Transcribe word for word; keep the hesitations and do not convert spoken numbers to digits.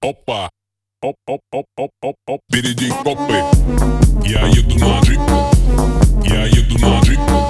Опа, оп, оп, оп, оп, оп, оп. Впереди копы, я еду на джип, я еду на джип.